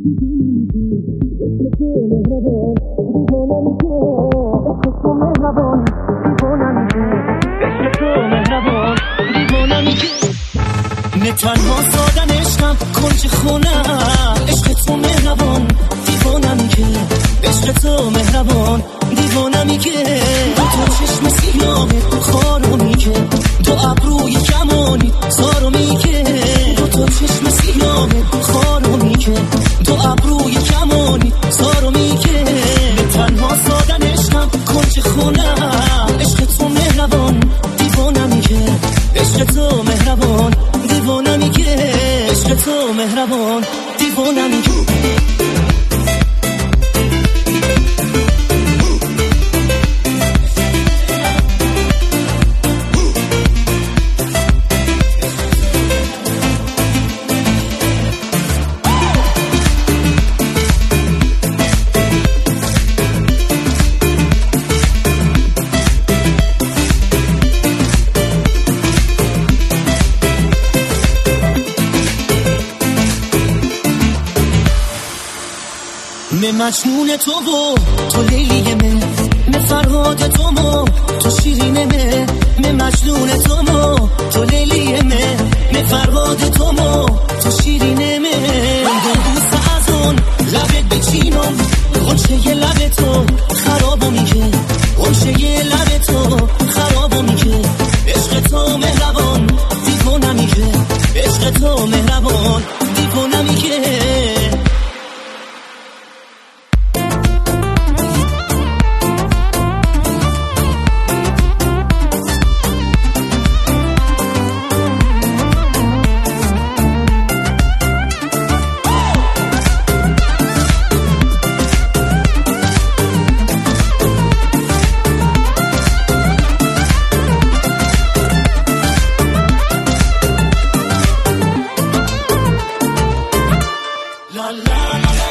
تنها سادن عشقم کنج خونم عشق تو مهربان دیوانمی که عشق تو مهربان دیوانمی که دو تا چشم سیاهه خارومی که دو ابروی کمانی زارومی که دو تا چشم سیاهه خارومی که دو ابروی کمانی زارومی که تنها سادن عشقم کنج خونم عشق تو مهربان دیوانمی که عشق تو مهربان دیوانمی که عشق تو مهربان دیوانمی که مجنون تو و تو لیلیه من فرهاد تو مو تو شیرینه من مجنون تو مو تو لیلیه من فرهاد تو مو تو شیرینه من دوست از اون لبت بچینم غنچه لب تو خرابو میگه غنچه لب تو خرابو میگه عشق تو مهربان دیوانمی که عشق تو مهربان دیوانمی که la la la